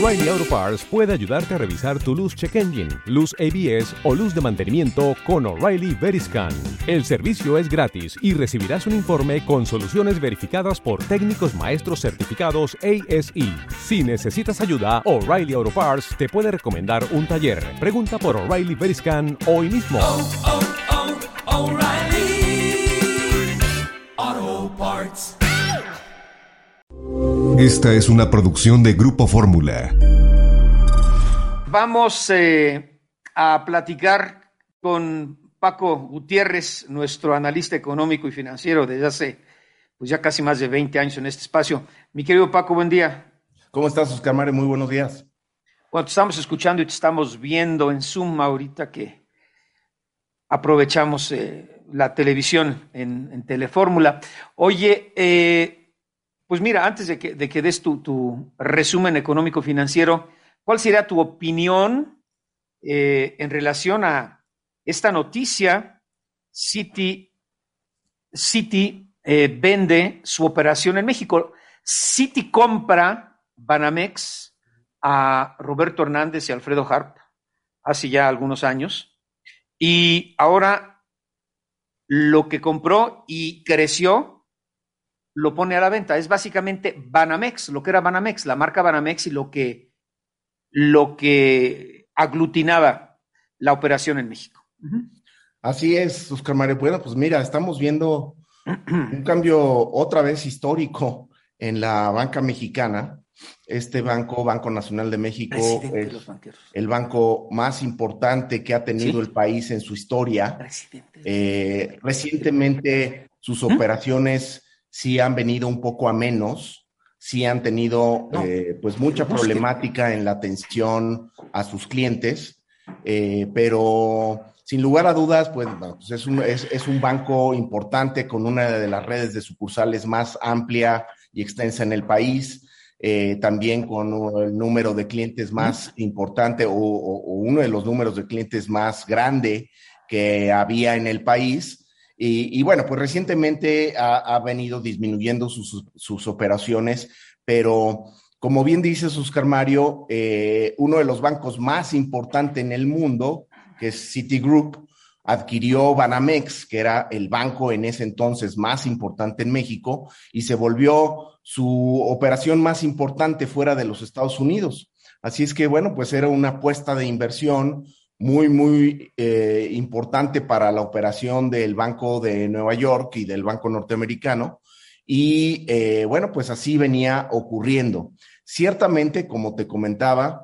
O'Reilly Auto Parts puede ayudarte a revisar tu luz check engine, luz ABS o luz de mantenimiento con O'Reilly Veriscan. El servicio es gratis y recibirás un informe con soluciones verificadas por técnicos maestros certificados ASE. Si necesitas ayuda, O'Reilly Auto Parts te puede recomendar un taller. Pregunta por O'Reilly Veriscan hoy mismo. O'Reilly Auto Parts. Esta es una producción de Grupo Fórmula. Vamos a platicar con Paco Gutiérrez, nuestro analista económico y financiero desde hace ya casi más de 20 años en este espacio. Mi querido Paco, buen día. ¿Cómo estás, Oscar Mario? Muy buenos días. Bueno, te estamos escuchando y te estamos viendo en Zoom ahorita que aprovechamos la televisión en Telefórmula. Oye, pues mira, antes de que des tu resumen económico-financiero, ¿cuál sería tu opinión en relación a esta noticia? Citi vende su operación en México. Citi compra Banamex a Roberto Hernández y Alfredo Harp hace ya algunos años, y ahora lo que compró y creció lo pone a la venta. Es básicamente Banamex, lo que era Banamex, la marca Banamex, y lo que aglutinaba la operación en México. Así es, Oscar Mario. Bueno, pues mira, estamos viendo un cambio otra vez histórico en la banca mexicana. Este banco, Banco Nacional de México, es el banco más importante que ha tenido el país en su historia. Recientemente sus operaciones sí han venido un poco a menos, sí han tenido pues mucha problemática en la atención a sus clientes, pero sin lugar a dudas, pues es un banco importante con una de las redes de sucursales más amplia y extensa en el país. También con el número de clientes más importante o uno de los números de clientes más grande que había en el país. Y bueno, pues recientemente ha venido disminuyendo sus operaciones, pero como bien dices, Oscar Mario, uno de los bancos más importantes en el mundo, que es Citigroup, adquirió Banamex, que era el banco en ese entonces más importante en México, y se volvió su operación más importante fuera de los Estados Unidos. Así es que, bueno, pues era una apuesta de inversión muy importante para la operación del Banco de Nueva York y del Banco Norteamericano. Y bueno, pues así venía ocurriendo. Ciertamente, como te comentaba,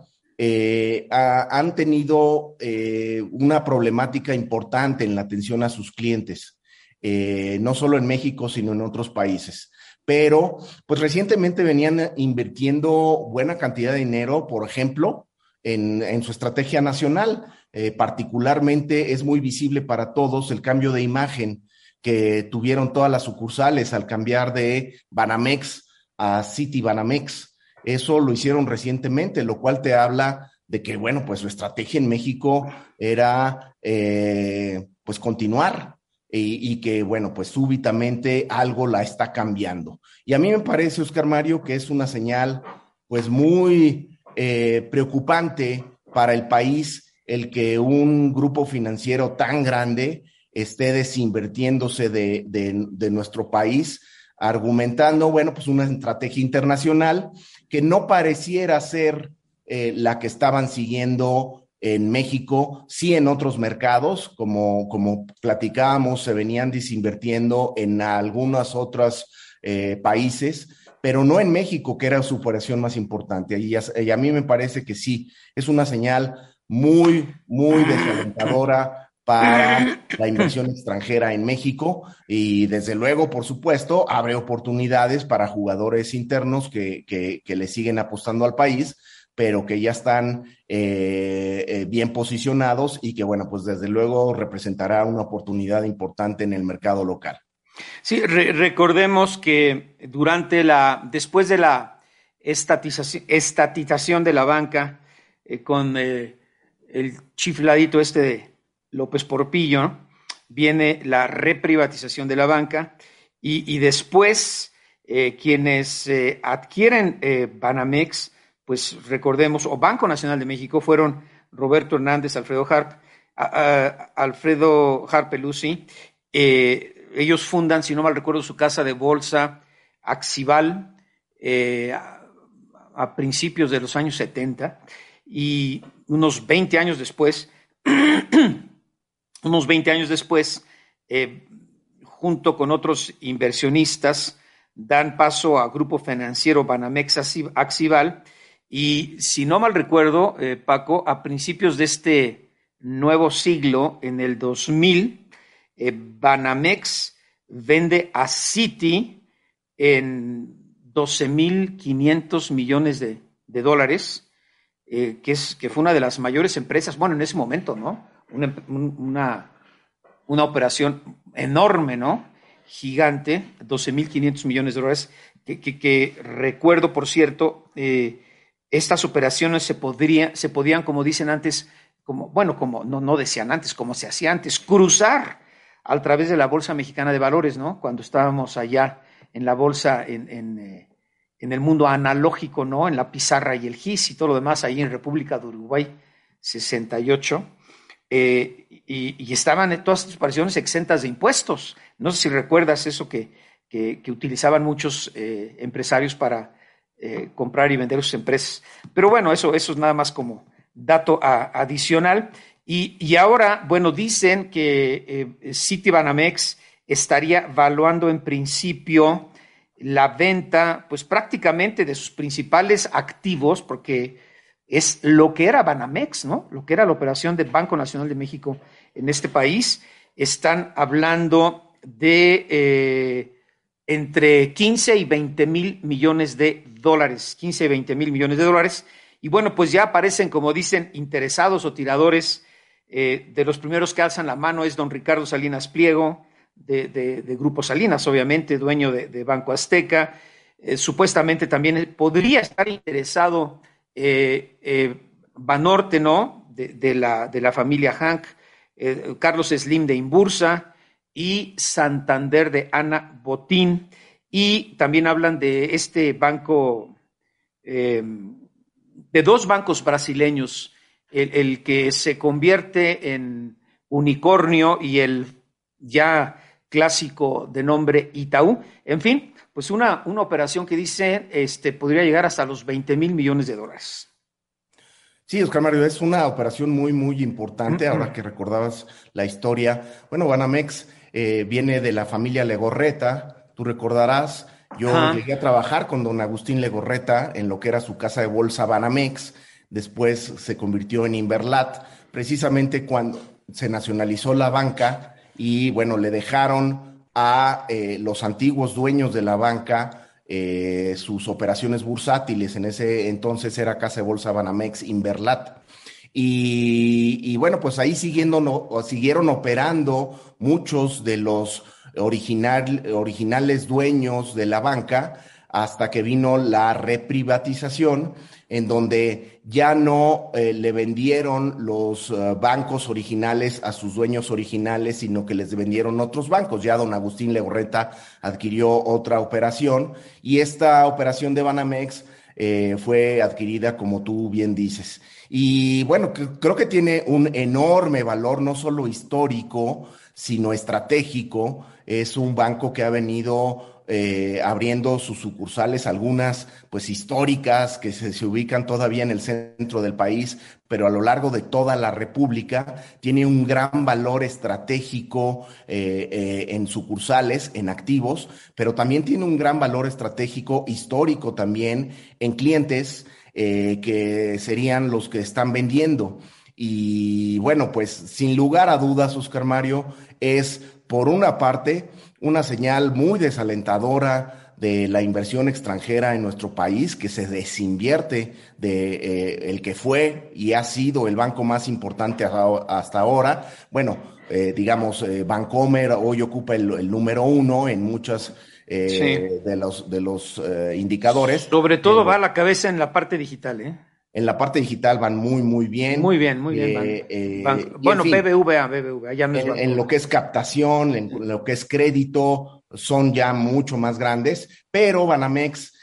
han tenido una problemática importante en la atención a sus clientes, no solo en México, sino en otros países. Pero, pues recientemente venían invirtiendo buena cantidad de dinero, por ejemplo, en su estrategia nacional. Particularmente es muy visible para todos el cambio de imagen que tuvieron todas las sucursales al cambiar de Banamex a Citibanamex. Eso lo hicieron recientemente, lo cual te habla de que, bueno, pues su estrategia en México era, pues, continuar y que, bueno, pues súbitamente algo la está cambiando. Y a mí me parece, Oscar Mario, que es una señal, pues, muy preocupante para el país el que un grupo financiero tan grande esté desinvirtiéndose de nuestro país, argumentando, bueno, pues una estrategia internacional que no pareciera ser la que estaban siguiendo en México, sí en otros mercados, como platicábamos, se venían desinvirtiendo en algunos otros países, pero no en México, que era su operación más importante. Y a mí me parece que sí, es una señal muy desalentadora para la inversión extranjera en México, y desde luego, por supuesto, abre oportunidades para jugadores internos que le siguen apostando al país, pero que ya están bien posicionados y que, bueno, pues desde luego representará una oportunidad importante en el mercado local. Sí, recordemos que después de la estatización de la banca, con el chifladito de López Porpillo, ¿no?, viene la reprivatización de la banca y después quienes adquieren Banamex pues recordemos, o Banco Nacional de México, fueron Roberto Hernández, Alfredo Harp Pelusi. Ellos fundan, si no mal recuerdo, su casa de bolsa Axival a principios de los años 70, y unos 20 años después, junto con otros inversionistas, dan paso a Grupo Financiero Banamex Axival, y si no mal recuerdo, Paco, a principios de este nuevo siglo, en el 2000, Banamex vende a Citi en 12,500 millones de dólares, que fue una de las mayores empresas, bueno, en ese momento, ¿no? Una operación enorme, ¿no? Gigante, 12,500 millones de dólares, que recuerdo, por cierto, estas operaciones se podían, como dicen antes, no decían antes, como se hacía antes, cruzar a través de la Bolsa Mexicana de Valores, ¿no? Cuando estábamos allá en la bolsa, en el mundo analógico, ¿no? En la pizarra y el GIS y todo lo demás, ahí en República de Uruguay, 68. Y estaban todas estas operaciones exentas de impuestos. No sé si recuerdas eso que utilizaban muchos empresarios para comprar y vender sus empresas. Pero bueno, eso es nada más como dato adicional. Y ahora, bueno, dicen que Citibanamex estaría valuando en principio la venta, pues prácticamente de sus principales activos, porque es lo que era Banamex, ¿no? Lo que era la operación del Banco Nacional de México en este país. Están hablando de entre 15 y 20 mil millones de dólares, 15 y 20 mil millones de dólares. Y bueno, pues ya aparecen, como dicen, interesados o tiradores. De los primeros que alzan la mano es don Ricardo Salinas Pliego, de Grupo Salinas, obviamente, dueño de Banco Azteca. Supuestamente también podría estar interesado Banorte, ¿no? De la familia Hank, Carlos Slim de Inbursa y Santander de Ana Botín. Y también hablan de este banco, de dos bancos brasileños, el que se convierte en unicornio y el ya clásico de nombre Itaú. En fin, pues una operación que dice podría llegar hasta los 20 mil millones de dólares. Sí, Oscar Mario, es una operación muy, muy importante. Ahora que recordabas la historia, bueno, Banamex viene de la familia Legorreta, tú recordarás. Yo llegué a trabajar con don Agustín Legorreta en lo que era su casa de bolsa Banamex. Después se convirtió en Inverlat, precisamente cuando se nacionalizó la banca y, bueno, le dejaron a los antiguos dueños de la banca sus operaciones bursátiles. En ese entonces era Casa de Bolsa Banamex Inverlat. Y bueno, pues ahí siguieron operando muchos de los originales dueños de la banca, hasta que vino la reprivatización, en donde ya no le vendieron los bancos originales a sus dueños originales, sino que les vendieron otros bancos. Ya don Agustín Legorreta adquirió otra operación, y esta operación de Banamex fue adquirida, como tú bien dices. Y bueno, creo que tiene un enorme valor, no solo histórico, sino estratégico. Es un banco que ha venido abriendo sus sucursales, algunas pues históricas, que se ubican todavía en el centro del país, pero a lo largo de toda la República. Tiene un gran valor estratégico en sucursales, en activos, pero también tiene un gran valor estratégico histórico también en clientes, que serían los que están vendiendo. Y bueno, pues sin lugar a dudas, Oscar Mario, es por una parte una señal muy desalentadora de la inversión extranjera en nuestro país, que se desinvierte de el que fue y ha sido el banco más importante hasta ahora. Bueno, digamos, Bancomer hoy ocupa el número 1 en muchas de los indicadores. Sobre todo va a la cabeza en la parte digital, ¿eh? En la parte digital van muy, muy bien. Muy bien. Bueno, en fin, BBVA ya no es en lo que es captación, en lo que es crédito, son ya mucho más grandes, pero Banamex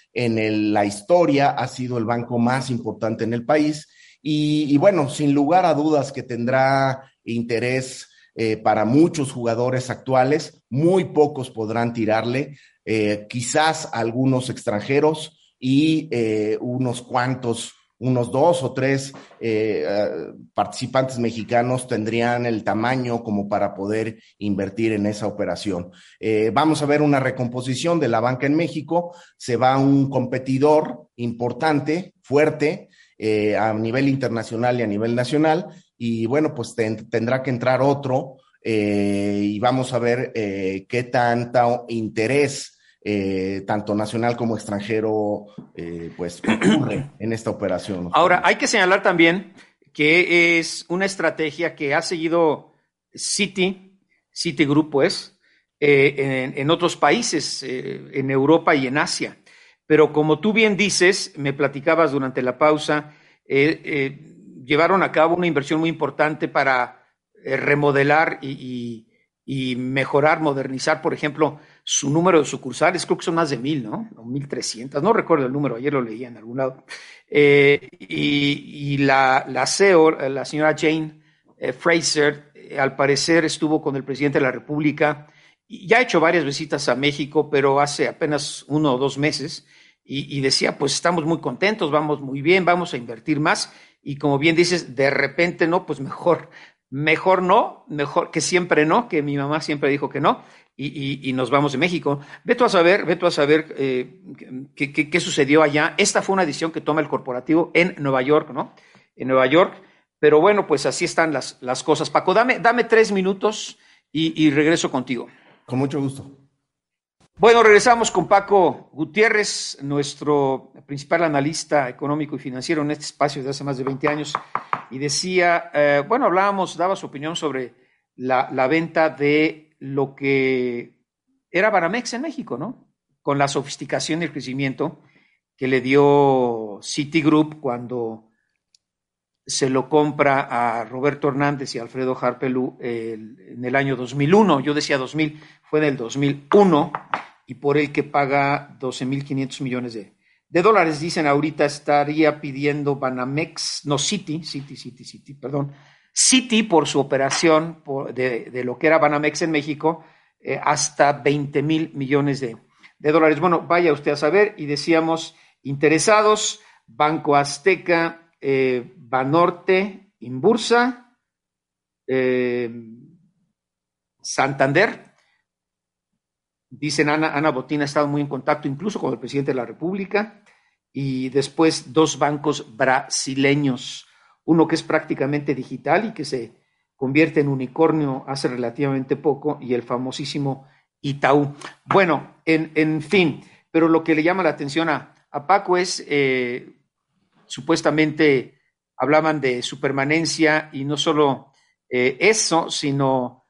la historia, ha sido el banco más importante en el país y bueno, sin lugar a dudas que tendrá interés para muchos jugadores actuales, muy pocos podrán tirarle, quizás algunos extranjeros y unos cuantos, unos 2 o 3 participantes mexicanos tendrían el tamaño como para poder invertir en esa operación. Vamos a ver una recomposición de la banca en México, se va un competidor importante, fuerte, a nivel internacional y a nivel nacional, y bueno, pues tendrá que entrar otro y vamos a ver qué tanto interés tanto nacional como extranjero pues ocurre en esta operación. Ahora, hay que señalar también que es una estrategia que ha seguido Citigroup, pues, en otros países, en Europa y en Asia. Pero como tú bien dices, me platicabas durante la pausa, llevaron a cabo una inversión muy importante para remodelar y mejorar, modernizar, por ejemplo, su número de sucursales. Creo que son más de 1,000, ¿no? O 1,300, no recuerdo el número, ayer lo leía en algún lado. Y la CEO, la señora Jane Fraser, al parecer estuvo con el presidente de la República y ya ha hecho varias visitas a México, pero hace apenas 1 o 2 meses, y decía, pues estamos muy contentos, vamos muy bien, vamos a invertir más, y como bien dices, de repente no, pues mejor no, mejor que siempre no, que mi mamá siempre dijo que no, y nos vamos de México. Ve tú a saber qué sucedió allá. Esta fue una decisión que toma el corporativo en Nueva York, ¿no? En Nueva York, pero bueno, pues así están las cosas. Paco, dame 3 minutos y regreso contigo. Con mucho gusto. Bueno, regresamos con Paco Gutiérrez, nuestro principal analista económico y financiero en este espacio desde hace más de 20 años, y decía, daba su opinión sobre la venta de lo que era Banamex en México, ¿no? Con la sofisticación y el crecimiento que le dio Citigroup cuando se lo compra a Roberto Hernández y Alfredo Harpelú en el año 2001. Yo decía 2000, fue en el 2001, y por el que paga 12,500 millones de dólares. Dicen ahorita estaría pidiendo Banamex, no, Citi, por su operación de lo que era Banamex en México, hasta 20,000 millones de dólares. Bueno, vaya usted a saber, y decíamos, interesados, Banco Azteca, Banorte, Inbursa, Santander. Dicen, Ana Botín ha estado muy en contacto incluso con el presidente de la República, y después 2 bancos brasileños, uno que es prácticamente digital y que se convierte en unicornio hace relativamente poco, y el famosísimo Itaú. Bueno, en fin, pero lo que le llama la atención a Paco es, supuestamente hablaban de su permanencia, y no solo eso, sino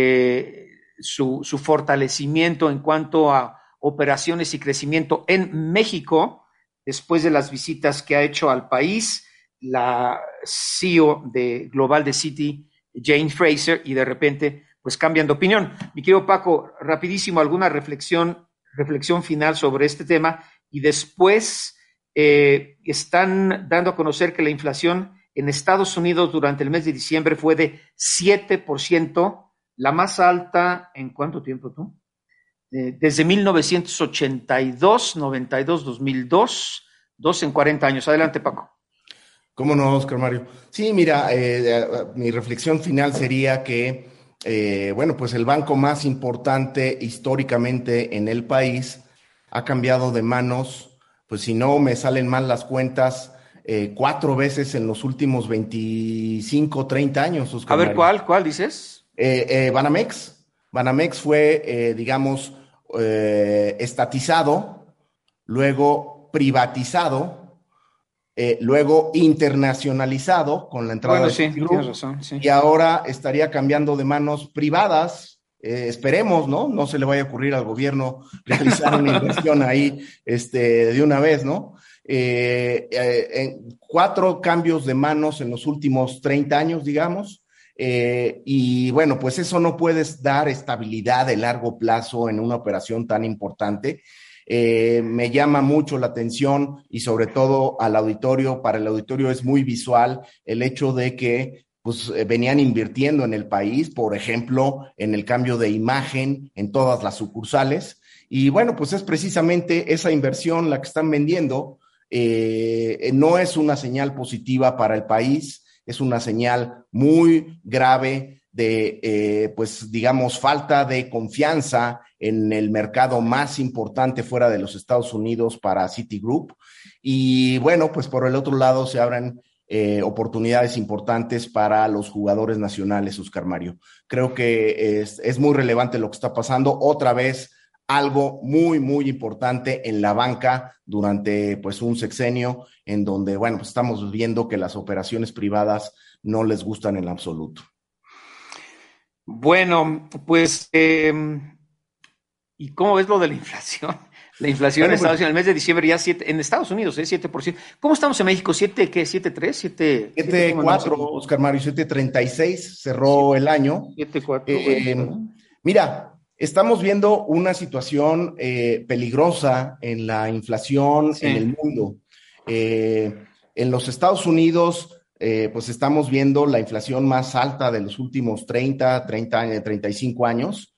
su fortalecimiento en cuanto a operaciones y crecimiento en México, después de las visitas que ha hecho al país la CEO global de Citi, Jane Fraser, y de repente pues cambian de opinión. Mi querido Paco, rapidísimo, alguna reflexión final sobre este tema, y después están dando a conocer que la inflación en Estados Unidos durante el mes de diciembre fue de 7%, la más alta, ¿en cuánto tiempo tú? Desde 1982, 92, 2002, 2 en 40 años. Adelante, Paco. ¿Cómo no, Oscar Mario? Sí, mira, mi reflexión final sería que, pues el banco más importante históricamente en el país ha cambiado de manos, pues si no me salen mal las cuentas, 4 veces en los últimos 25, 30 años, Oscar Mario. A ver, ¿cuál dices? Banamex. Banamex fue, estatizado, luego privatizado, luego internacionalizado con la entrada de Citigroup, tienes razón, sí. Y ahora estaría cambiando de manos privadas. Esperemos, ¿no? No se le vaya a ocurrir al gobierno realizar una inversión ahí de una vez, ¿no? 4 cambios de manos en los últimos 30 años, digamos. Y bueno, pues eso no puedes dar estabilidad de largo plazo en una operación tan importante. Me llama mucho la atención y sobre todo al auditorio, para el auditorio es muy visual el hecho de que pues venían invirtiendo en el país, por ejemplo, en el cambio de imagen en todas las sucursales. Y bueno, pues es precisamente esa inversión la que están vendiendo. No es una señal positiva para el país, es una señal muy grave de, pues digamos, falta de confianza en el mercado más importante fuera de los Estados Unidos para Citigroup. Y bueno, pues por el otro lado se abren oportunidades importantes para los jugadores nacionales, Oscar Mario. Creo que es muy relevante lo que está pasando. Otra vez, algo muy, muy importante en la banca durante pues un sexenio en donde, bueno, pues estamos viendo que las operaciones privadas no les gustan en absoluto. Bueno, pues, ¿y cómo ves lo de la inflación? La inflación en Estados Unidos, en el mes de diciembre ya 7, en Estados Unidos, 7%. ¿Cómo estamos en México? ¿7 qué? ¿7.3? 7.4, Oscar Mario, 7.36 cerró el año. 7.4. Mira, estamos viendo una situación peligrosa en la inflación en el mundo. En los Estados Unidos, pues estamos viendo la inflación más alta de los últimos 35 años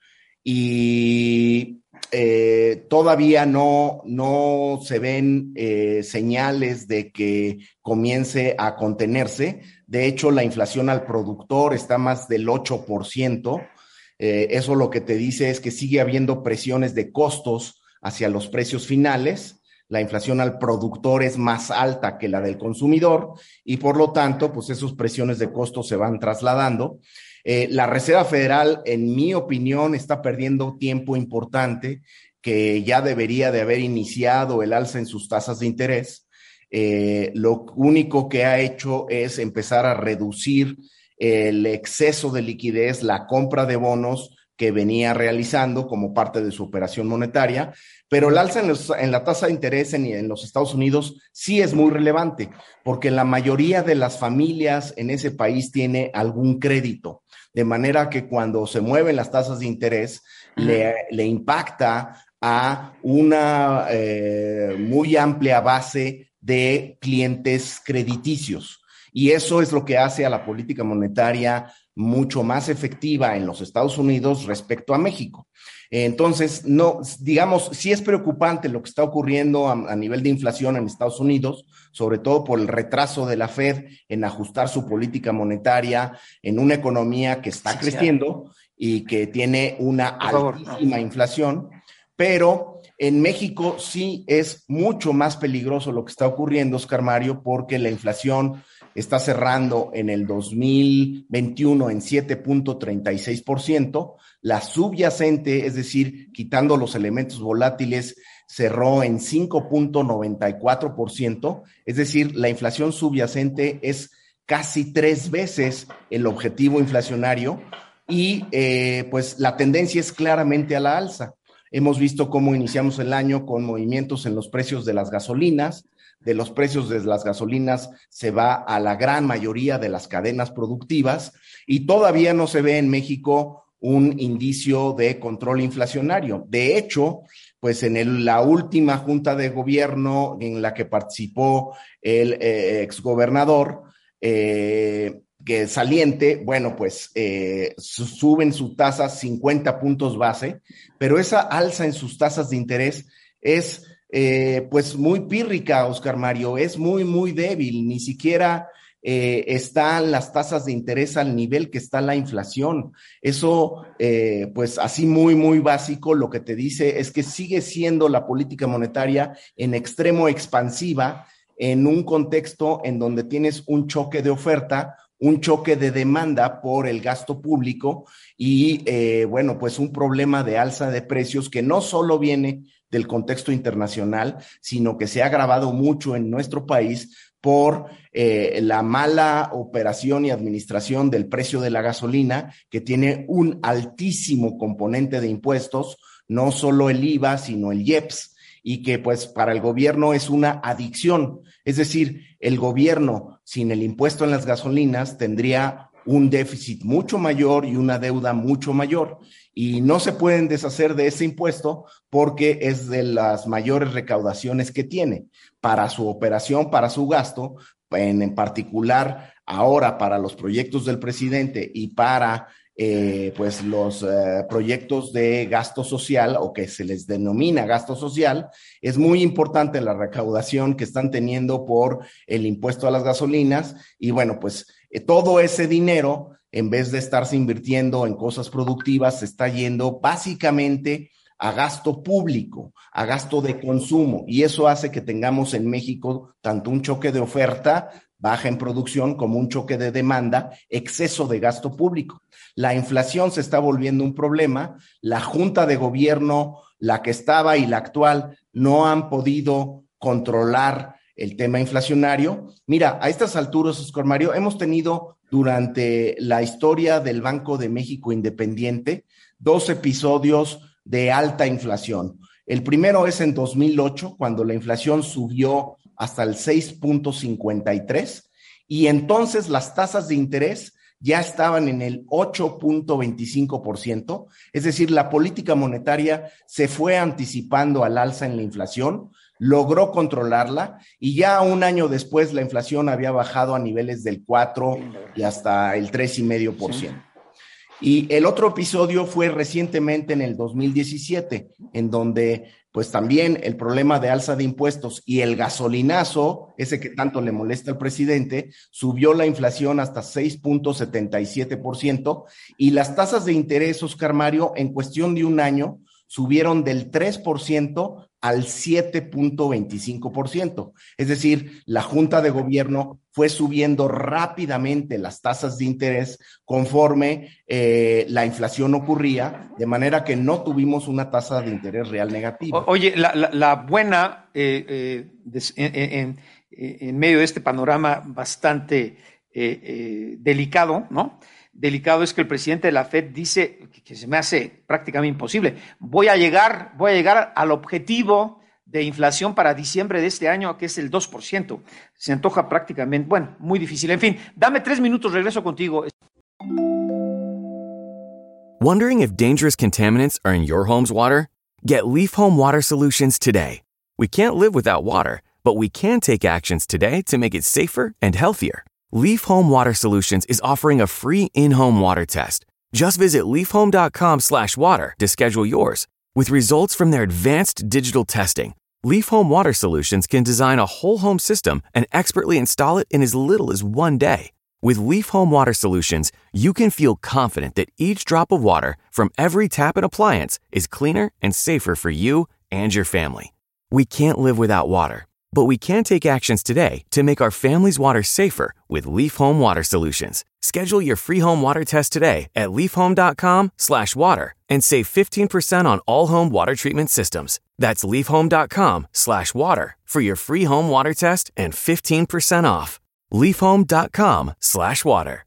y todavía no se ven señales de que comience a contenerse. De hecho, la inflación al productor está más del 8%. Eso lo que te dice es que sigue habiendo presiones de costos hacia los precios finales. La inflación al productor es más alta que la del consumidor y por lo tanto, pues esas presiones de costos se van trasladando. La Reserva Federal, en mi opinión, está perdiendo tiempo importante que ya debería de haber iniciado el alza en sus tasas de interés. Lo único que ha hecho es empezar a reducir el exceso de liquidez, la compra de bonos que venía realizando como parte de su operación monetaria, pero el alza en la tasa de interés en los Estados Unidos sí es muy relevante, porque la mayoría de las familias en ese país tiene algún crédito, de manera que cuando se mueven las tasas de interés le impacta a una muy amplia base de clientes crediticios. Y eso es lo que hace a la política monetaria mucho más efectiva en los Estados Unidos respecto a México. Entonces, no, digamos, sí es preocupante lo que está ocurriendo a nivel de inflación en Estados Unidos, sobre todo por el retraso de la Fed en ajustar su política monetaria en una economía que está creciendo y que tiene una altísima inflación, pero en México sí es mucho más peligroso lo que está ocurriendo, Oscar Mario, porque la inflación está cerrando en el 2021 en 7.36%, la subyacente, es decir, quitando los elementos volátiles, cerró en 5.94%, es decir, la inflación subyacente es casi 3 veces el objetivo inflacionario y pues la tendencia es claramente a la alza. Hemos visto cómo iniciamos el año con movimientos en los precios de las gasolinas. De los precios de las gasolinas se va a la gran mayoría de las cadenas productivas y todavía no se ve en México un indicio de control inflacionario. De hecho, pues en la última junta de gobierno en la que participó el exgobernador que saliente, bueno, pues suben sus tasas 50 puntos base, pero esa alza en sus tasas de interés es pues muy pírrica, Oscar Mario, es muy, muy débil, ni siquiera están las tasas de interés al nivel que está la inflación. Eso, pues así muy, muy básico, lo que te dice es que sigue siendo la política monetaria en extremo expansiva en un contexto en donde tienes un choque de oferta, un choque de demanda por el gasto público y, bueno, pues un problema de alza de precios que no solo viene del contexto internacional, sino que se ha agravado mucho en nuestro país por la mala operación y administración del precio de la gasolina, que tiene un altísimo componente de impuestos, no solo el IVA, sino el IEPS, y que pues para el gobierno es una adicción. Es decir, el gobierno sin el impuesto en las gasolinas tendría un déficit mucho mayor y una deuda mucho mayor. y no se pueden deshacer de ese impuesto porque es de las mayores recaudaciones que tiene para su operación, para su gasto, en particular ahora para los proyectos del presidente y para pues los proyectos de gasto social o que se les denomina gasto social. Es muy importante la recaudación que están teniendo por el impuesto a las gasolinas y bueno, pues todo ese dinero, en vez de estarse invirtiendo en cosas productivas, se está yendo básicamente a gasto público, a gasto de consumo, y eso hace que tengamos en México tanto un choque de oferta, baja en producción, como un choque de demanda, exceso de gasto público. La inflación se está volviendo un problema, la Junta de Gobierno, la que estaba y la actual, no han podido controlar el tema inflacionario. Mira, a estas alturas, Oscar Mario, hemos tenido durante la historia del Banco de México Independiente 2 episodios de alta inflación. El primero es en 2008, cuando la inflación subió hasta el 6.53 y entonces las tasas de interés ya estaban en el 8.25%, es decir, la política monetaria se fue anticipando al alza en la inflación, logró controlarla y ya un año después la inflación había bajado a niveles del 4 y hasta el 3,5%. Sí. Y el otro episodio fue recientemente en el 2017, en donde pues también el problema de alza de impuestos y el gasolinazo, ese que tanto le molesta al presidente, subió la inflación hasta 6.77% y las tasas de interés, Oscar Mario, en cuestión de un año subieron del 3% al 7.25%. Es decir, la Junta de Gobierno fue subiendo rápidamente las tasas de interés conforme la inflación ocurría, de manera que no tuvimos una tasa de interés real negativa. Oye, la buena, en medio de este panorama bastante delicado, ¿no? Delicado es que el presidente de la FED dice que se me hace prácticamente imposible. Voy a llegar al objetivo de inflación para diciembre de este año, que es el 2%. Se antoja prácticamente, bueno, muy difícil. En fin, dame 3 minutos, regreso contigo. Wondering if dangerous contaminants are in your home's water? Get Leaf Home Water Solutions today. We can't live without water, but we can take actions today to make it safer and healthier. Leaf Home Water Solutions is offering a free in-home water test. Just visit leafhome.com/water to schedule yours. With results from their advanced digital testing, Leaf Home Water Solutions can design a whole home system and expertly install it in as little as 1 day. With Leaf Home Water Solutions, you can feel confident that each drop of water from every tap and appliance is cleaner and safer for you and your family. We can't live without water, but we can take actions today to make our family's water safer with Leaf Home Water Solutions. Schedule your free home water test today at leafhome.com/water and save 15% on all home water treatment systems. That's leafhome.com/water for your free home water test and 15% off. leafhome.com/water.